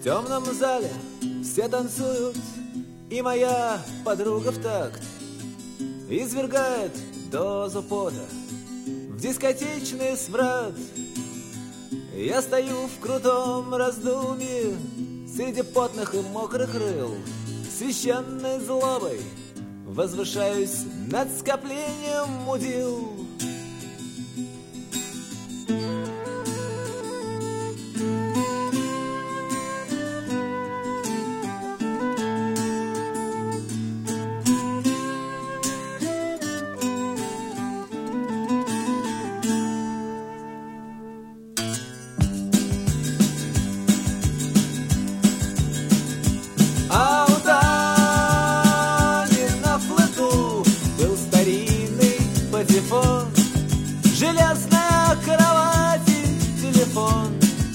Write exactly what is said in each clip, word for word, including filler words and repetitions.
В темном зале все танцуют, и моя подруга в такт извергает дозу пота в дискотечный смрад. Я стою в крутом раздумье среди потных и мокрых рыл, священной злобой возвышаюсь над скоплением мудил. А у Тани на флоту был старинный патефон, железная кровать и телефон.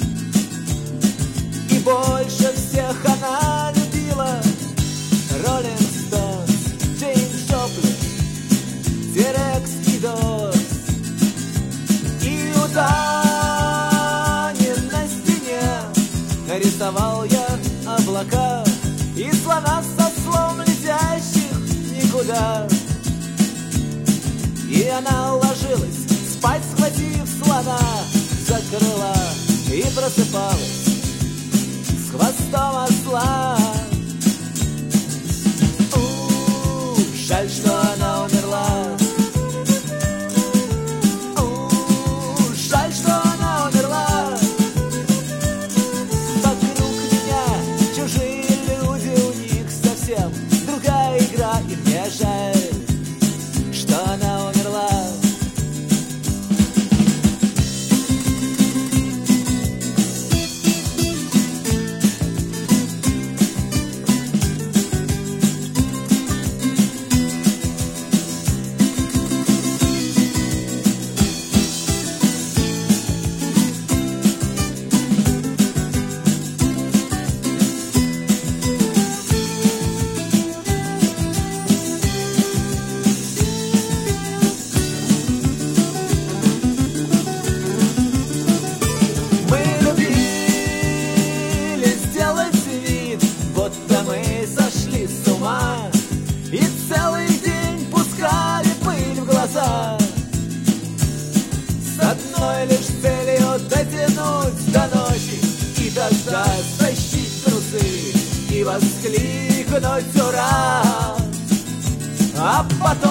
И больше всех она любила Роллинг Стоунс, Джейн Джоплин, Тирекс и Дорс. И у Тани на стене нарисовал я облака и слона со слом летящих никуда. И она ложилась спать, схватив слона за крыла, и просыпалась с хвостом осла. У, жаль, что она умерла. У, жаль, что она умерла. Вокруг меня чужие люди, у них совсем другая игра, и мне жаль, что она умерла. Мы любили сделать вид, будто мы сошли с ума, и целый день пускали пыль в глаза, с одной лишь целью дотянуть до ночи и тогда стащить трусы и воскликнуть «Ура!». А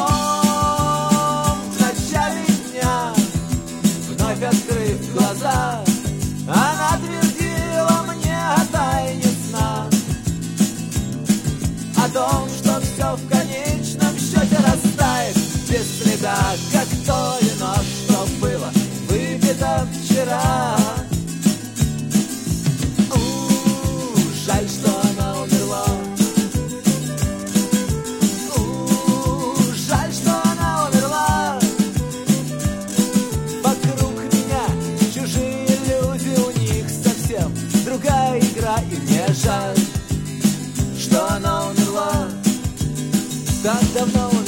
потом в начале дня, вновь открыв глаза, она твердила мне о тайне сна, о том, что все в конечном счете растает без следа, как то вино, что было выпито вчера. У, жаль, что она умерла. У, жаль, что она умерла. Вокруг меня чужие люди, у них совсем другая игра, и мне жаль, что она умерла. Так давно умерла.